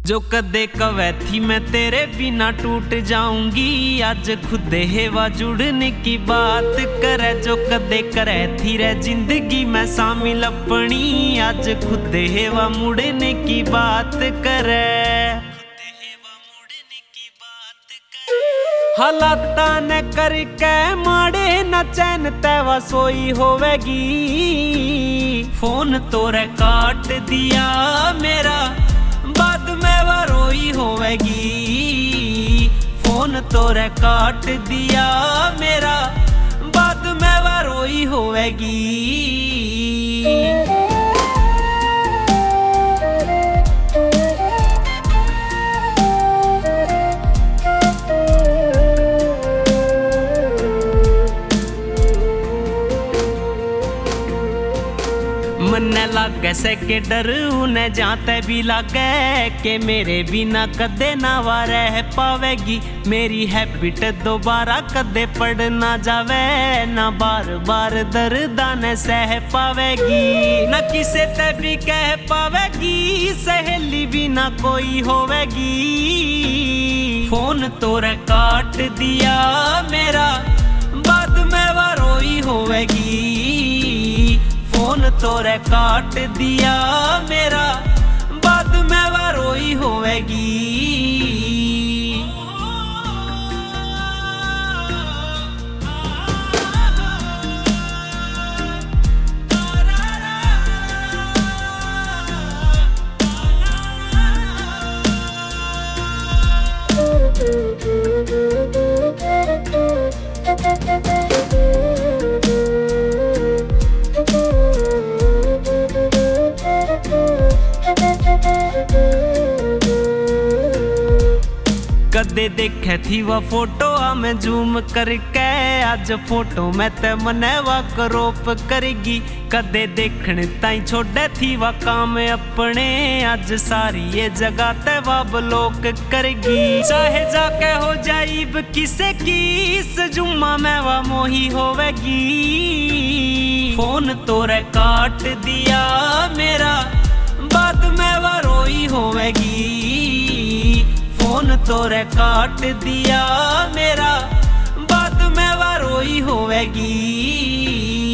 जो कदे कवे थी मैं तेरे बिना टूट जाऊंगी, आज खुद हेवा जुड़ने की बात करे। जो कदे करे थी रे जिंदगी में शामिल अपनी, आज खुद हेवा मुड़ने की बात करे। हालात ने करके माड़े न चैन तैवा सोई होवेगी, फोन तोरे काट दिया मेरा बाद में वो रोई होवेगी। फोन तोरे काट दिया मेरा बाद में वो रोई होवेगी। मन्ने लागे से के डर उन्हें जाते भी लागे, के मेरे बिना कदे ना वा रह पावेगी। मेरी हैबिट दोबारा कदे पड़ ना जावे, ना बार बार दर्दा ने सह पावेगी। न किसे ते भी कह पावेगी, सहेली भी ना कोई होवेगी। फोन तोरे काट दिया मेरा बाद में वो रोई होवेगी। फोन तोरे काट दिया मेरा बाद में वो रोई होवेगी। कदे देखे थी वह फोटो में जूम करके, आज फोटो में ते मने वा क्रोप करेगी। कदे देखने ताई छोड़े थी वह काम अपने, आज सारी ये जगह ते वा ब्लॉक करेगी। चाहे जाके हो जाइब किसे की, इस जुम्मा में वा मोही होवेगी। फोन तोरे काट दिया मेरा बाद में वा रोई होवेगी। फोन तोरे काट दिया मेरा बाद में वो रोई होवेगी।